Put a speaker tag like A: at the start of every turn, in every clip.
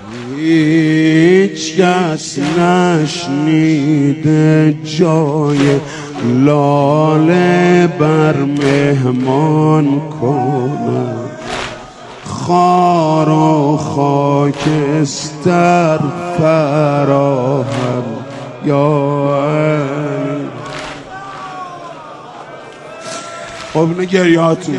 A: هیچ کس نشنیده جای لاله بر مهمان کنه، خار و خاکستر فراهم یا علی. خب اینه گریهاتون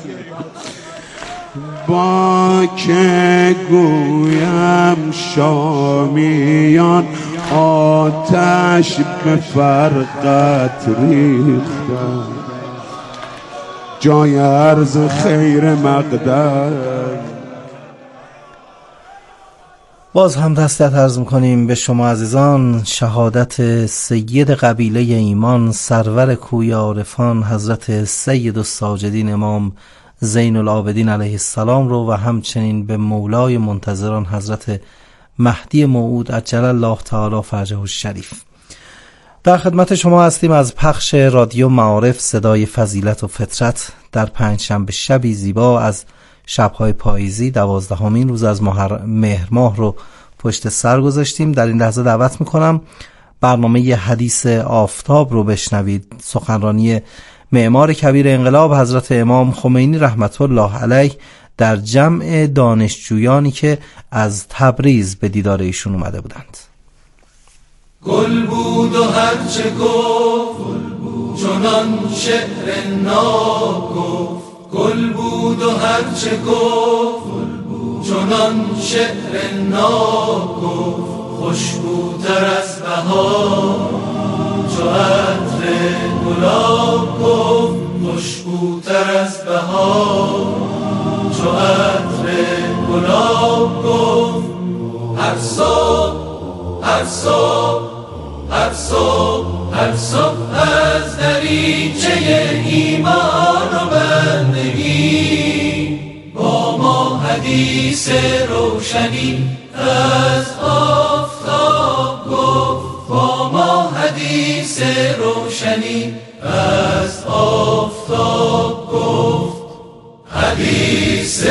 A: با که گویم شامیان آتش به فرقت ریختن، جای عرض خیر مقدر.
B: باز هم دستت عرض میکنیم به شما عزیزان شهادت سید قبیله ایمان سرور کوی عارفان حضرت سید الساجدین امام زین العابدین علیه السلام رو و همچنین به مولای منتظران حضرت مهدی موعود عجل الله تعالی فرجه الشریف. در خدمت شما هستیم از پخش رادیو معارف صدای فضیلت و فطرت در پنجشنبه شبی زیبا از شب‌های پاییزی 12مین روز از مهر ماه رو پشت سر گذاشتیم. در این لحظه دعوت میکنم برنامه حدیث آفتاب رو بشنوید. سخنرانی معمار کبیر انقلاب حضرت امام خمینی رحمت الله علیه در جمع دانشجویانی که از تبریز به دیدار ایشون اومده بودند.
C: گل بود و هرچه گفت چنان شعر ناب گفت، گل بود و هرچه گفت چنان شعر ناب گفت، خوشبوتر از بهار چو عطر گلاب گفت، خوشبوتر از بهار چو عطر گلاب گفت. هر صبح هر صبح هر صبح هر صبح از دریچه ایمان و بندگی با ما حدیث روشنی از آفتاب گفت، با ما حدیث روشنی از آفتاب گفت. حدیث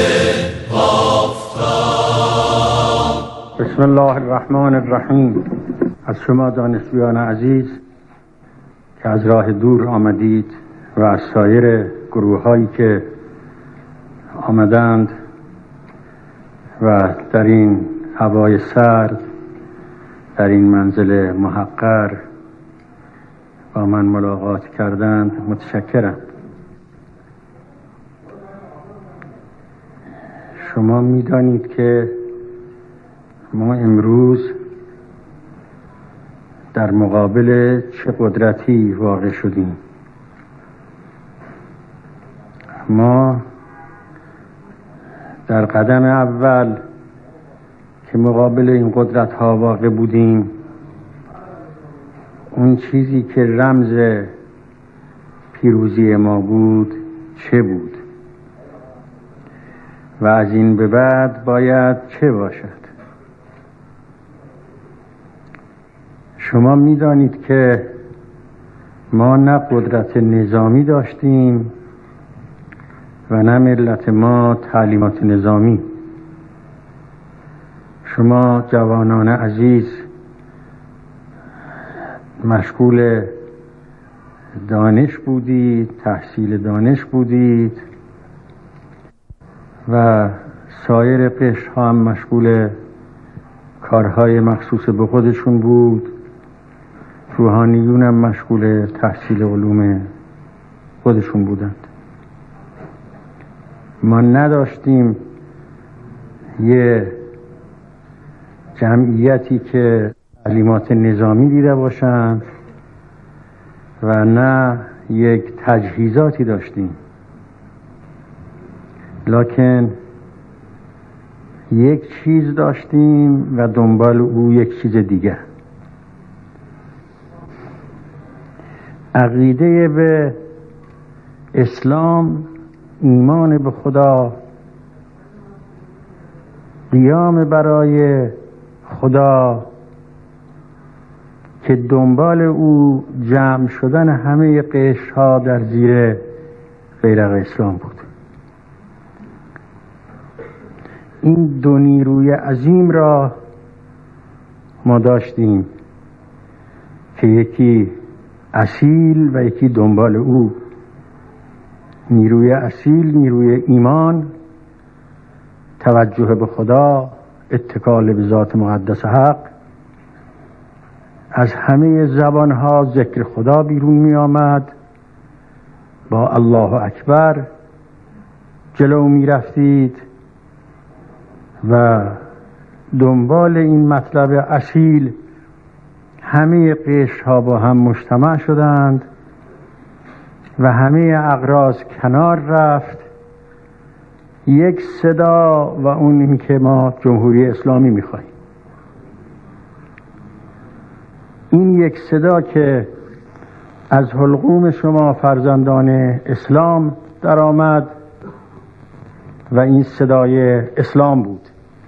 C: آفتاب.
D: بسم الله الرحمن الرحیم. از شما دانشجویان عزیز که از راه دور آمدید و از سایر گروه هایی که آمدند و در این هوای سرد در این منزل محقر با من ملاقات کردند متشکرم. شما می‌دانید که ما امروز در مقابل چه قدرتی واقع شدیم. ما در قدم اول که مقابل این قدرت ها واقع بودیم، اون چیزی که رمز پیروزی ما بود چه بود و از این به بعد باید چه باشد؟ شما می‌دانید که ما نه قدرت نظامی داشتیم و نه ملت ما تعلیمات نظامی. شما جوانان عزیز مشغول دانش بودید، تحصیل دانش بودید و سایر قشرها هم مشغول کارهای مخصوص به خودشون بود. روحانیون هم مشغول تحصیل علوم خودشون بودند. ما نداشتیم یه جمعیتی که تعلیمات نظامی دیده باشند و نه یک تجهیزاتی داشتیم، لکن یک چیز داشتیم و دنبال او یک چیز دیگه. عقیده به اسلام، ایمان به خدا، قیام برای خدا که دنبال او جمع شدن همه قشرها در زیر بیرق اسلام بود. این دو نیروی عظیم را ما داشتیم که یکی اصیل و یکی دنبال او. نیروی اصیل نیروی ایمان، توجه به خدا، اتکال به ذات مقدس حق. از همه زبانها ذکر خدا بیرون می آمد، با الله اکبر جلو می رفتید و دنبال این مطلب اصیل همه قشرها با هم مجتمع شدند و همه اغراض کنار رفت. یک صدا و اون این که ما جمهوری اسلامی میخوایم. این یک صدا که از حلقوم شما فرزندان اسلام در آمد و این صدای اسلام بود،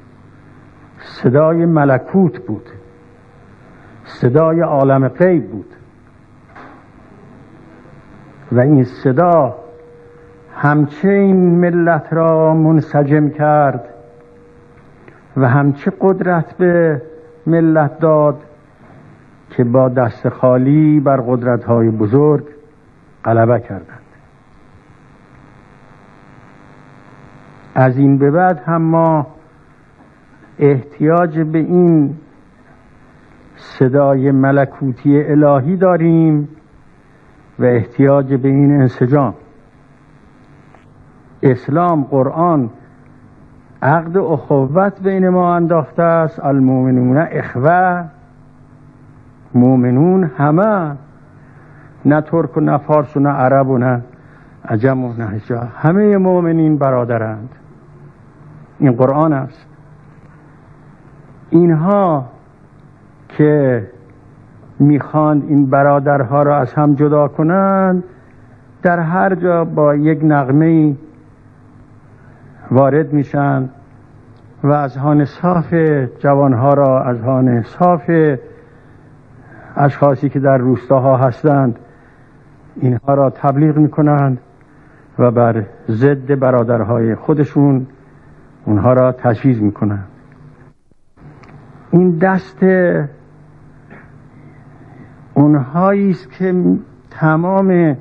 D: صدای ملکوت بود، صدای عالم غیب بود و این صدا همچه این ملت را منسجم کرد و همچه قدرت به ملت داد که با دست خالی بر قدرت‌های بزرگ غلبه کردند. از این به بعد هم ما احتیاج به این صدای ملکوتی الهی داریم و احتیاج به این انسجام. اسلام، قرآن عقد اخوت بین ما انداخته است. المؤمنون اخوه، مؤمنون همه، نه ترک و نه فارس و نه عرب و نه عجم و نه حجاب، همه مؤمنین برادرند. این قرآن است. اینها که میخواند این برادرها را از هم جدا کنند، در هر جا با یک نغمه وارد میشن و اذهان صاف جوانها را، اذهان صاف اشخاصی که در روستاها هستند، اینها را تبلیغ میکنند و بر ضد برادرهای خودشون اونها را تشویق میکنند. این دست اونهایی است که تمام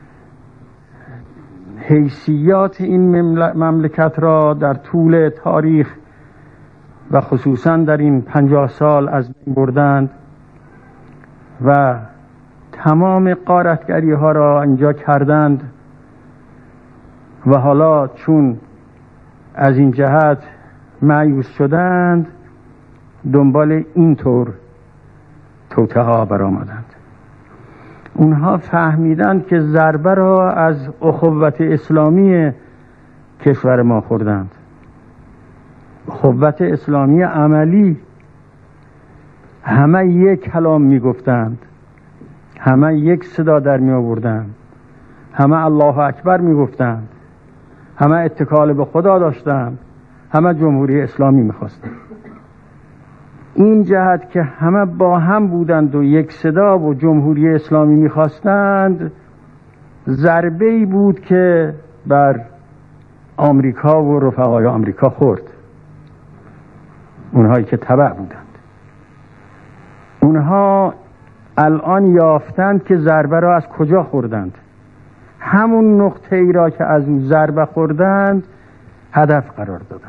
D: حیثیات این مملکت را در طول تاریخ و خصوصا در این 50 سال از بین بردند و تمام غارتگری ها را اینجا کردند و حالا چون از این جهت مایوس شدند، دنبال این طور توطئه ها برآمدند. اونها فهمیدند که ضربه را از اخوت اسلامی کشور ما خوردند. اخوت اسلامی عملی، همه یک کلام میگفتند، همه یک صدا در می آوردند، همه الله اکبر میگفتند، همه اتکال به خدا داشتند، همه جمهوری اسلامی میخواستند. این جهت که همه با هم بودند و یک صدا و جمهوری اسلامی میخواستند، ضربه‌ای بود که بر آمریکا و رفقای آمریکا خورد، اونهایی که تبع بودند. اونها الان یافتند که ضربه را از کجا خوردند. همون نقطه ای را که از اون ضربه خوردند هدف قرار دادند.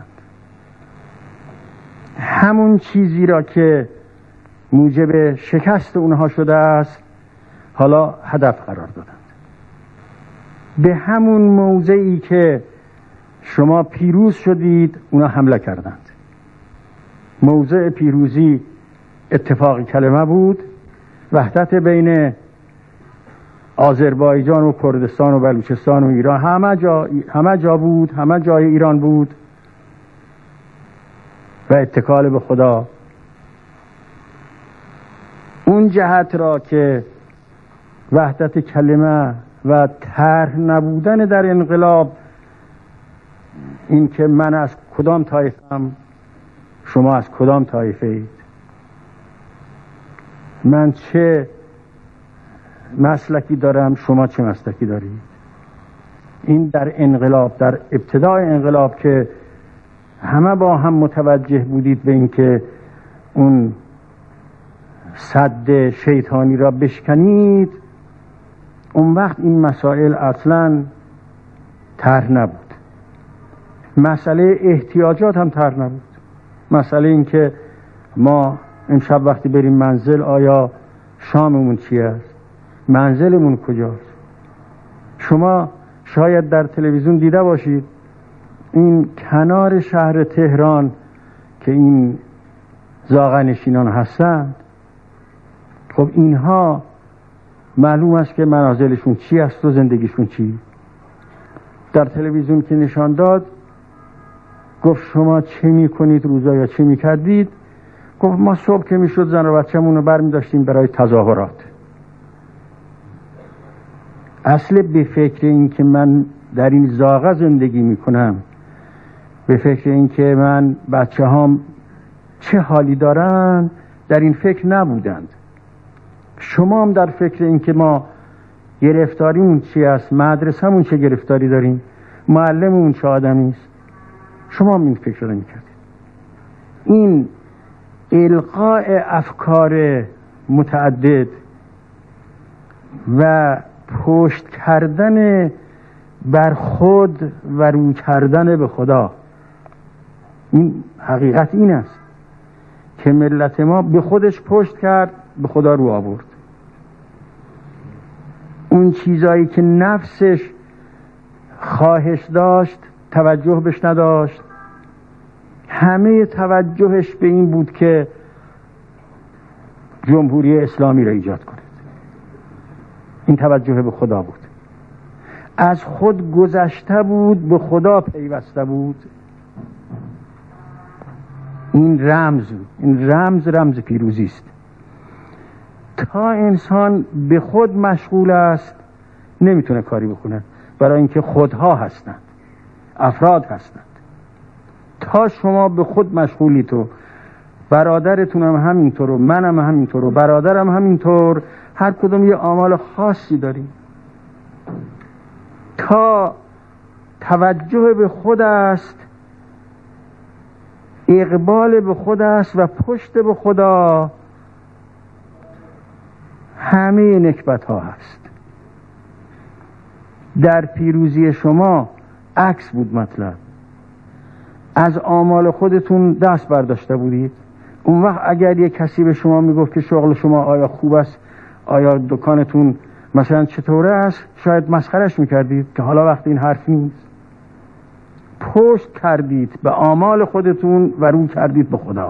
D: همون چیزی را که موجب شکست اونها شده است حالا هدف قرار دادند. به همون موضعی که شما پیروز شدید اونا حمله کردند. موضع پیروزی اتفاق کلمه بود، وحدت بین آذربایجان و کردستان و بلوچستان و ایران، همه جا بود، همه جای ایران بود و اتکال به خدا. اون جهت را که وحدت کلمه و طرح نبودن در انقلاب، این که من از کدام طایفه‌ام، شما از کدام طایفه اید، من چه مسلکی دارم، شما چه مسلکی دارید، این در انقلاب، در ابتدای انقلاب که همه با هم متوجه بودید به اینکه اون سد شیطانی را بشکنید، اون وقت این مسائل اصلا طرح نبود. مسئله احتیاجات هم طرح نبود. مسئله این که ما امشب وقتی بریم منزل آیا شاممون چی است؟ منزلمون کجاست؟ شما شاید در تلویزیون دیده باشید این کنار شهر تهران که این زاغه‌نشینان هستند، خب اینها معلوم است که منازلشون چی است و زندگیشون چی. در تلویزیون که نشان داد گفت شما چه میکنید روزا یا چه میکردید؟ گفت ما صبح که میشد زن و بچه‌مون رو برمی داشتیم برای تظاهرات. اصل به فکر این که من در این زاغه زندگی میکنم، به فکر این که من بچه هام چه حالی دارن، در این فکر نبودند. شما هم در فکر این که ما گرفتاریمون چی است، مدرسه‌مون چه گرفتاری داریم، معلممون چه آدمی است، شما هم این فکر رو نمی‌کردید. این القاء افکار متعدد و پشت کردن بر خود و رو کردن به خدا، این حقیقت این است که ملت ما به خودش پشت کرد، به خدا رو آورد. اون چیزایی که نفسش خواهش داشت توجه بهش نداشت، همه توجهش به این بود که جمهوری اسلامی را ایجاد کنه. این توجه به خدا بود. از خود گذشته بود، به خدا پیوسته بود. این رمز پیروزی است. تا انسان به خود مشغول است نمیتونه کاری بکنه، برای اینکه خودها هستند، افراد هستند. تا شما به خود مشغولیت و برادرتون هم همینطور و منم همینطور و برادرم همینطور، هر کدوم یه آمال خاصی داریم. تا توجه به خود است، اقبال به خود است و پشت به خدا، همه نکبت ها هست. در پیروزی شما عکس بود مطلب. از آمال خودتون دست برداشته بودید. اون وقت اگر یک کسی به شما میگفت که شغل شما آیا خوب است، آیا دکانتون مثلا چطوره است، شاید مسخرش میکردید که حالا وقت این حرف نیست. پشت کردید به آمال خودتون و رو کردید به خدا.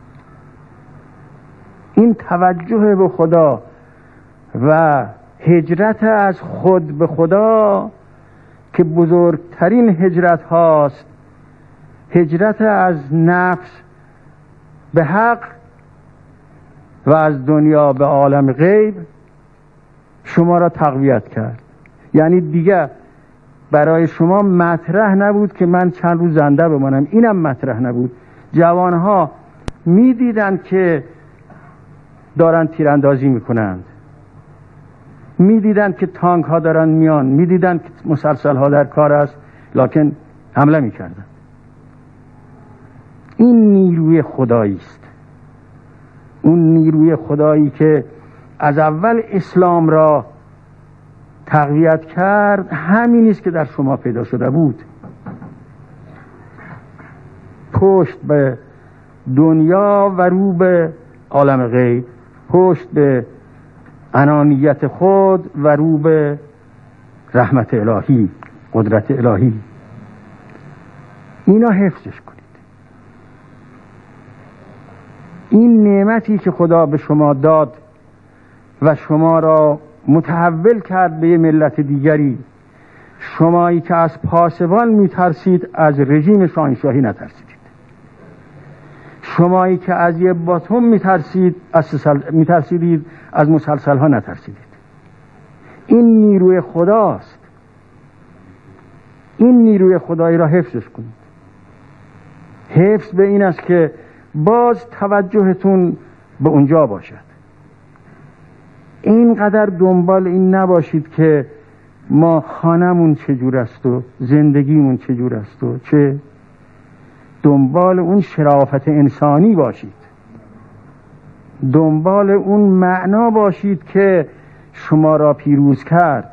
D: این توجه به خدا و هجرت از خود به خدا که بزرگترین هجرت هاست، هجرت از نفس به حق و از دنیا به عالم غیب، شما را تقویت کرد. یعنی دیگه برای شما مطرح نبود که من چند روز زنده بمانم، اینم مطرح نبود. جوانها میدیدند که دارن تیراندازی میکنند، میدیدند که تانک ها دارن میان، میدیدند که مسلسل ها در کار است، لکن حمله میکردند. این نیروی خدایی است. اون نیروی خدایی که از اول اسلام را تقویت کرد، همین است که در شما پیدا شده بود. پشت به دنیا و رو به عالم غیب، پشت به انانیت خود و رو به رحمت الهی، قدرت الهی. اینا حفظش کنید. این نعمتی که خدا به شما داد و شما را متحول کرد به یه ملت دیگری، شمایی که از پاسبان میترسید از رژیم شاهنشاهی نترسیدید. شمایی که از یه باتوم میترسیدید از مسلسل ها نترسیدید. این نیروی خداست. این نیروی خدایی را حفظش کنید. حفظ به این است که باز توجهتون به اونجا باشد. اینقدر دنبال این نباشید که ما خانمون چجور است و زندگیمون چجور است و چه. دنبال اون شرافت انسانی باشید، دنبال اون معنا باشید که شما را پیروز کرد.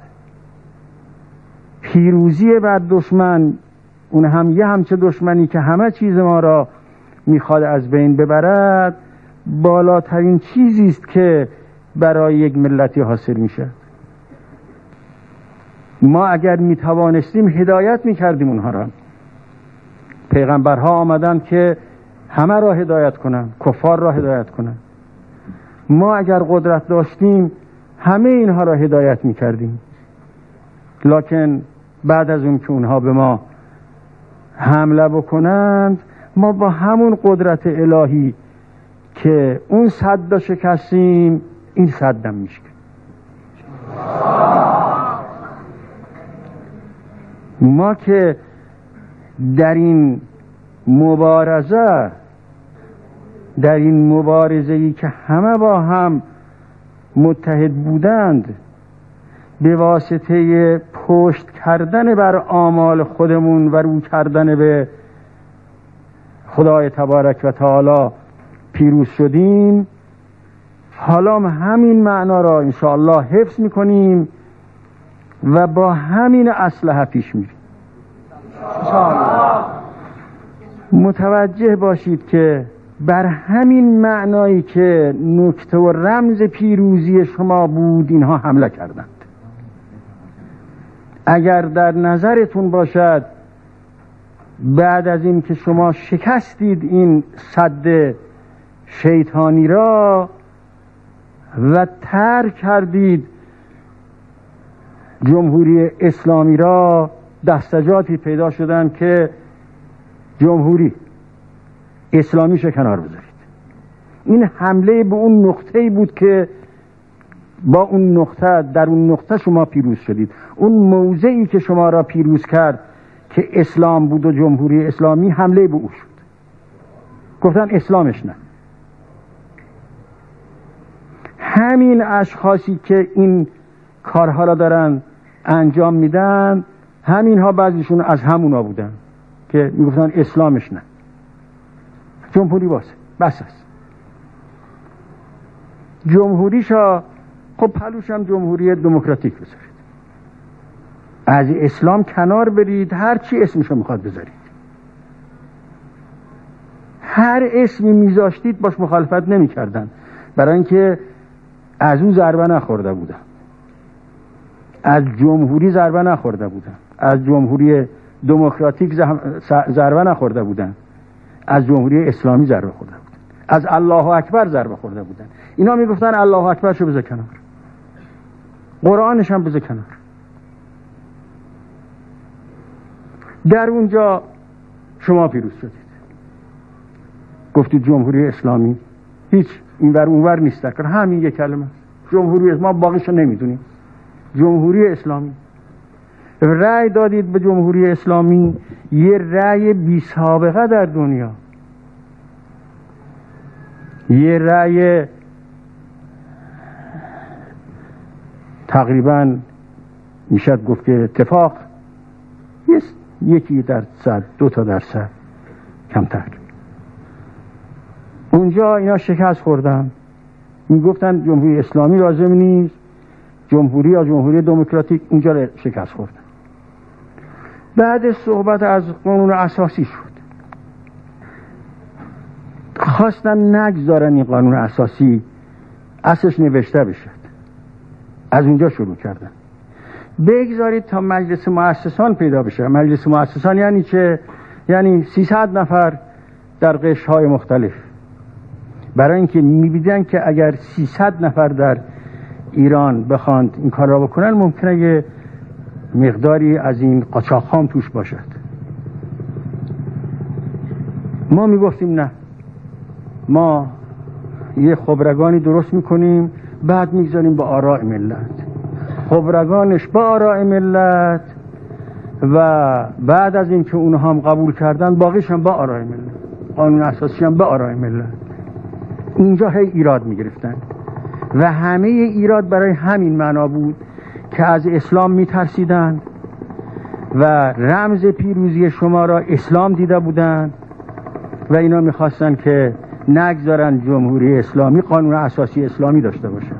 D: پیروزی بر دشمن، اون هم یه همچه دشمنی که همه چیز ما را میخواد از بین ببرد، بالاترین چیزی است که برای یک ملتی حاصل میشه. ما اگر میتوانستیم هدایت میکردیم اونها را. پیغمبرها آمدن که همه را هدایت کنن، کفار را هدایت کنن. ما اگر قدرت داشتیم همه اینها را هدایت میکردیم، لکن بعد از اون که اونها به ما حمله بکنند، ما با همون قدرت الهی که اون سد شکستیم، این سدم میشکنیم. ما که در این مبارزه، در این مبارزه‌ای که همه با هم متحد بودند، به واسطه پشت کردن بر آمال خودمون و رو کردن به خدای تبارک و تعالی پیروز شدیم، حالا همین معنا را انشاءالله حفظ میکنیم و با همین اسلحه پیش میریم. متوجه باشید که بر همین معنایی که نکته و رمز پیروزی شما بود اینها حمله کردند. اگر در نظرتون باشد بعد از این که شما شکستید این سد شیطانی را و ترک کردید جمهوری اسلامی را، دستجاتی پیدا شدن که جمهوری اسلامی کنار بذارید. این حمله به اون نقطه‌ای بود که با اون نقطه، در اون نقطه شما پیروز شدید. اون موضعی که شما را پیروز کرد که اسلام بود و جمهوری اسلامی، حمله به او شد. گفتن اسلامش نه. همین اشخاصی که این کارها را دارن انجام میدن، همین ها بعضیشون از همونا بودن که میگفتن اسلامش نه، جمهوری واسه بس است. جمهوریشا خب پلوش هم جمهوری دموکراتیک بذارید، از اسلام کنار برید، هر چی اسمشو میخواد بذارید. هر اسمی میذاشتید باش مخالفت نمیکردن، برای اینکه از اون ضربه نخورده بودن، از جمهوری ضربه نخورده بودن، از جمهوری دموکراتیک ضربه نخورده بودن، از جمهوری اسلامی ضربه خورده بودن، از الله اکبر ضربه خورده بودن. اینا میگفتن الله اکبر شو بذار کنار، قرآنش هم بذار کنار. در اونجا شما پیروز شدید، گفتید جمهوری اسلامی هیچ اینور اونور نیست، در همین یک کلمه جمهوری اسلامی، ما باقیشو نمیدونیم. جمهوری اسلامی رأی دادید به جمهوری اسلامی، یه رأی بی سابقه در دنیا، یه رأی تقریبا میشد گفت که اتفاق 1% 2% کمتر. اونجا اینا شکست خوردن، میگفتن جمهوری اسلامی لازم نیست، جمهوری یا جمهوری دموکراتیک، اونجا شکست خوردن. بعد صحبت از قانون اساسی شد، خواستن نگذارن این قانون اساسی اصلش نوشته بشه، از اونجا شروع کردن. بگذارید تا مجلس مؤسسان پیدا بشه. مجلس مؤسسان یعنی چه؟ یعنی 300 نفر در قشرهای مختلف، برای اینکه می‌بینن که اگر 300 نفر در ایران بخواند این کار را بکنن، ممکنه یه مقداری از این قاچاق‌ها توش باشد. ما میگفتیم نه، ما یه خبرگانی درست میکنیم، بعد میگذاریم به آراء ملت، خبرگانش به آراء ملت، و بعد از اینکه اونها هم قبول کردن باقیش هم به آراء ملت، قانون اساسی هم به آراء ملت. اینجا هی ایراد میگرفتن و همه ایراد برای همین معنا بود که از اسلام میترسیدن و رمز پیروزی شما را اسلام دیده بودند و اینا میخواستن که نگذارن جمهوری اسلامی قانون اساسی اسلامی داشته باشه.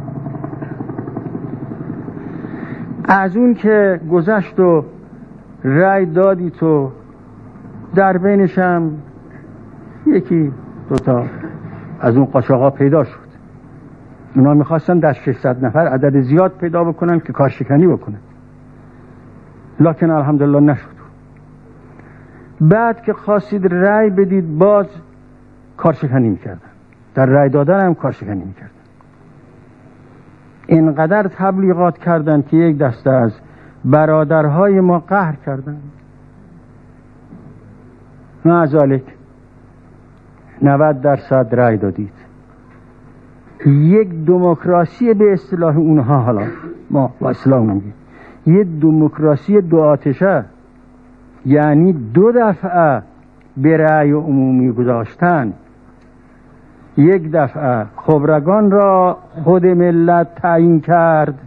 D: از اون که گذشت و رأی دادی تو در بینشم یکی دوتا از اون قاچاقا پیدا شد. اونا میخواستن در 600 نفر عدد زیاد پیدا بکنن که کارشکنی بکنن، لکن الحمدلله نشد. بعد که خواستید رأی بدید باز کارشکنی میکردن، در رأی دادن هم کارشکنی میکردن. اینقدر تبلیغات کردن که یک دسته از برادرهای ما قهر کردن. معذالک 90% رأی دادید. یک دموکراسی به اصطلاح اونها، حالا ما با اصطلاح اونها میگیم یک دموکراسی دو آتشه، یعنی دو دفعه به رأی عمومی گذاشتن. یک دفعه خبرگان را خود ملت تعیین کرد،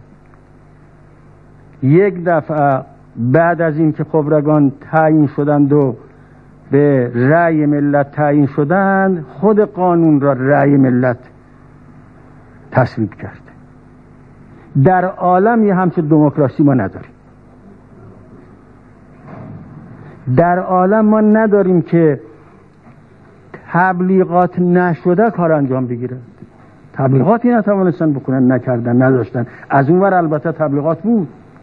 D: یک دفعه بعد از این که خبرگان تعیین شدند و به رأی ملت تعیین شدند خود قانون را رأی ملت تصویب کرد. در عالم یه همچه دموکراسی ما نداریم. در عالم ما نداریم که تبلیغات نشده کار انجام بگیره. تبلیغاتی نتوانستن بکنن، نکردن، نداشتن. از اون ور البته تبلیغات بود.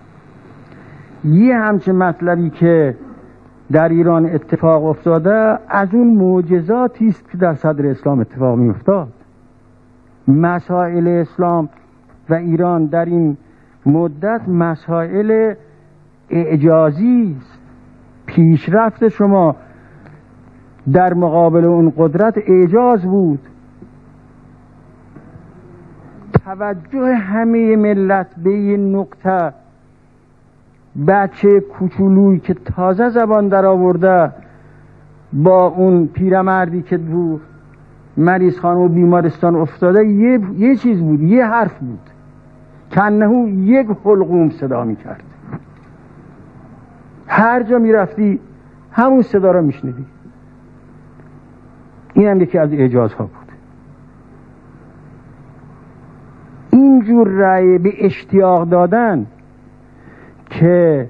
D: یه همچه مطلبی که در ایران اتفاق افتاده از اون معجزاتی است که در صدر اسلام اتفاق می افتاد. مسائل اسلام و ایران در این مدت مسائل اعجازی است. پیشرفت شما در مقابل اون قدرت اعجاز بود. توجه همه ملت به این نقطه، بچه کوچولویی که تازه زبان در آورده با اون پیرمردی که رو مریض خانه و بیمارستان افتاده یه چیز بود، یه حرف بود، کنهو یک حلقوم صدا می کرد. هر جا می رفتی همون صدا را می شنیدی. این هم یکی از اعجازها بود. اینجور رأی به اشتیاق دادن که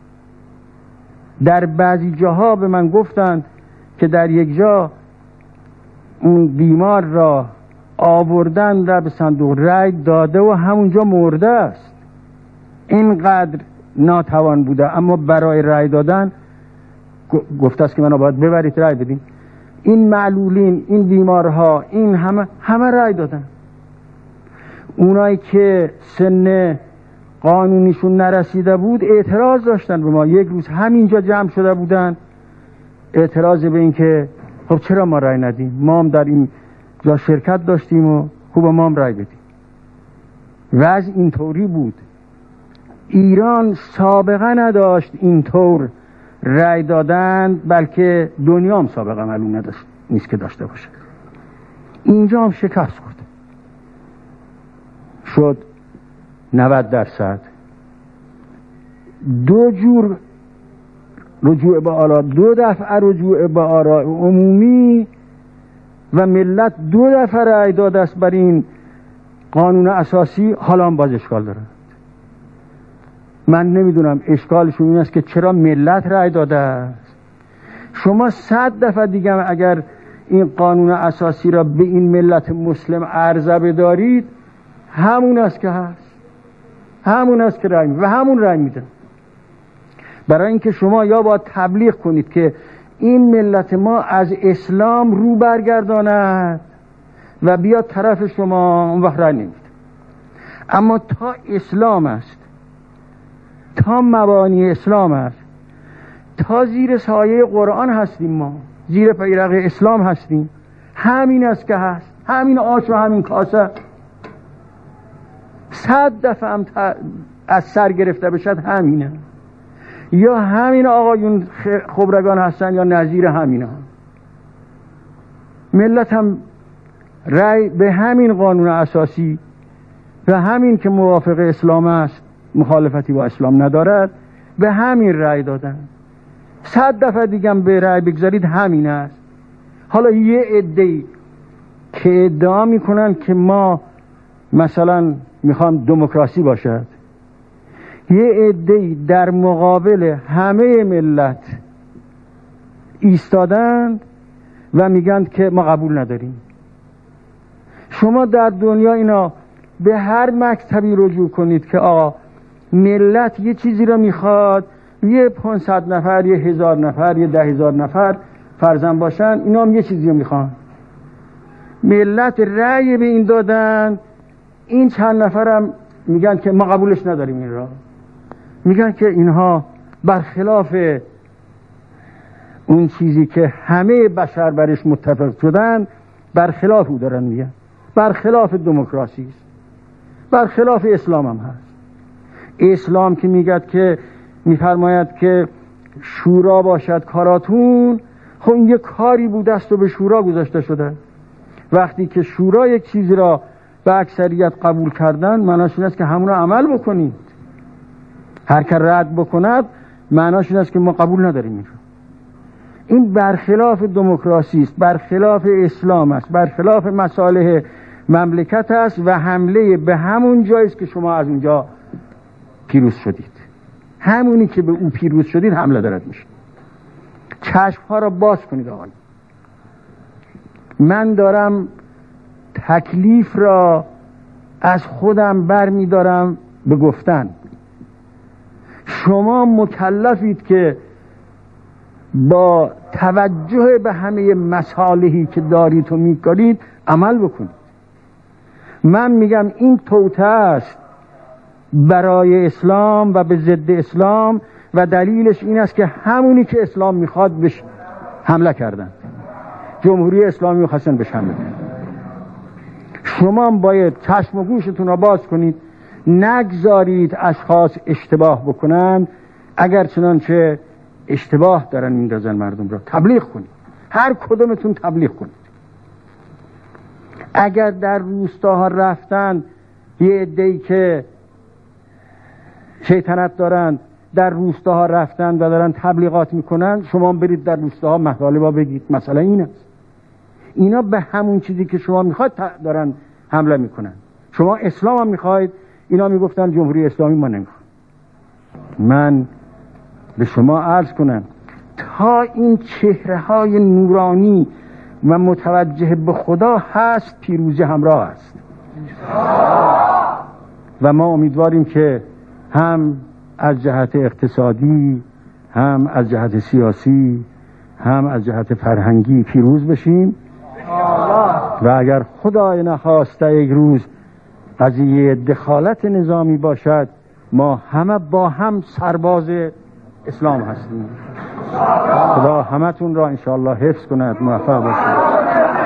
D: در بعضی جاها به من گفتند که در یک جا اون بیمار را آوردن در به صندوق رأی داده و همونجا مرده است. اینقدر ناتوان بوده اما برای رأی دادن گفته است که من باید ببرید رأی بدین. این معلولین، این بیمارها، این همه رأی دادن. اونایی که سن قانونیشون نرسیده بود اعتراض داشتن به ما. یک روز همینجا جمع شده بودن اعتراض به این که خب چرا ما رأی ندیم، ما هم در این جا شرکت داشتیم و خوب ما هم رأی بدیم. وضع اینطوری بود. ایران سابقه نداشت اینطور رأی دادن، بلکه دنیا هم سابقه معلوم نداشت نیست که داشته باشه. اینجا هم شکست خورد، شد 90%. دو جور رجوع به آراء، دو دفعه رجوع به آراء عمومی و ملت دو دفعه رأی داده است بر این قانون اساسی. حالا هم باز اشکال داره. من نمیدونم اشکالشون این است که چرا ملت رأی داده است. شما 100 دفعه دیگه اگر این قانون اساسی را به این ملت مسلم عرضه بدارید همون است که هست، همون است که رأی و همون رأی میدن. برای اینکه شما یا باید تبلیغ کنید که این ملت ما از اسلام رو برگرداند و بیاد طرف شما، اون وقت رأی نمیده. اما تا اسلام است، تا مبانی اسلام است، تا زیر سایه قرآن هستیم، ما زیر پیرق اسلام هستیم، همین است که هست، همین آش و همین کاسه. 100 دفعه هم از سر گرفته بشد همینه، یا همین آقایون خبرگان هستن یا نظیر همینه. ملت هم رأی به همین قانون اساسی و همین که موافق اسلام است، مخالفتی با اسلام ندارد، به همین رأی دادن. 100 دفعه دیگه هم به رأی بگذارید همین است. حالا یه عده‌ای که ادعا میکنن که ما مثلا میخوام دموکراسی باشد، یه عده‌ای در مقابل همه ملت ایستادند و میگن که ما قبول نداریم. شما در دنیا اینا به هر مکتبی رجوع کنید که آقا ملت یه چیزی رو میخواد، یه 500 نفر، یه 1000 نفر، یه 10,000 نفر فرزند باشن، اینا هم یه چیزی رو میخوان. ملت رأی به این دادن، این چند نفرم میگن که ما قبولش نداریم این را. میگن که اینها برخلاف اون چیزی که همه بشر برش متفق شدن، برخلاف او دارن میگن، برخلاف دموکراسی است، برخلاف اسلام هم هست. اسلام که میفرماید که شورا باشد کاراتون، خب این یه کاری بوده است و به شورا گذاشته شده. وقتی که شورا یک چیزی را به اکثریت قبول کردن، معناش این است که همون را عمل بکنید. هر که رد بکند معناش این است که ما قبول نداریم. این برخلاف دموکراسی است، برخلاف اسلام است، برخلاف مصالح مملکت است و حمله به همون جایی است که شما از اونجا پیروز شدید. همونی که به او پیروز شدید حمله دارد میشه. چشم‌ها را باز کنید آقای. من دارم تکلیف را از خودم بر می‌دارم به گفتن. شما مکلفید که با توجه به همه مصالحی که دارید و می‌کنید عمل بکنید. من میگم این توطئه است برای اسلام و به ضد اسلام و دلیلش این است که همونی که اسلام میخواد بهش حمله کردن. جمهوری اسلامی رو خواستن بهش حمله کردن. شما باید چشم و گوشتون رو باز کنید، نگذارید اشخاص اشتباه بکنن. اگر چنانچه اشتباه دارن میندازن مردم رو، تبلیغ کنید، هر کدومتون تبلیغ کنید. اگر در روستاها رفتن یه عده‌ای که شیطنت دارن در روستاها رفتن و دارن تبلیغات میکنن، شما برید در روستاها مطالبا بگید. مثلا این است، اینا به همون چیزی که شما میخواید دارن حمله میکنن. شما اسلام هم میخواید، اینا میگفتن جمهوری اسلامی ما نمیخوایم. من به شما عرض کنم تا این چهره های نورانی و متوجه به خدا هست، پیروزی همراه است. و ما امیدواریم که هم از جهت اقتصادی، هم از جهت سیاسی، هم از جهت فرهنگی پیروز بشیم. و اگر خدای نخواسته یک روز قضیه دخالت نظامی باشد، ما همه با هم سرباز اسلام هستیم. خدا همتون را انشاءالله حفظ کند، موفق باشید.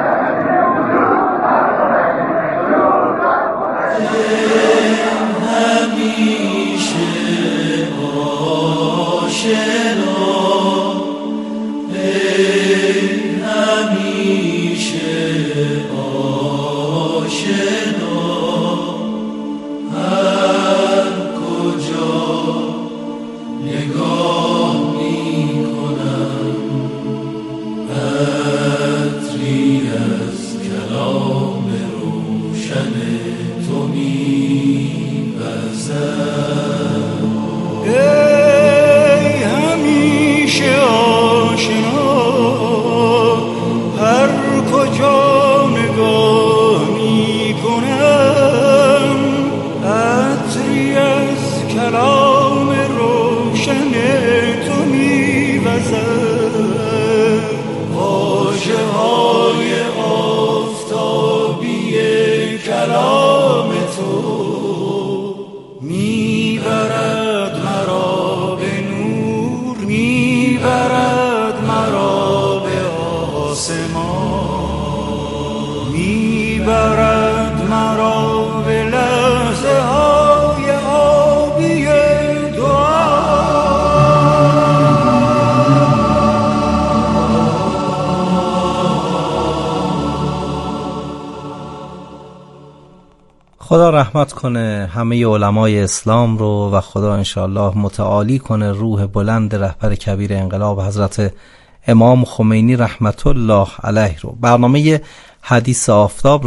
B: خدا رحمت کنه همه علمای اسلام رو و خدا انشاءالله متعالی کنه روح بلند رهبر کبیر انقلاب حضرت امام خمینی رحمت الله علیه رو. برنامه حدیث آفتاب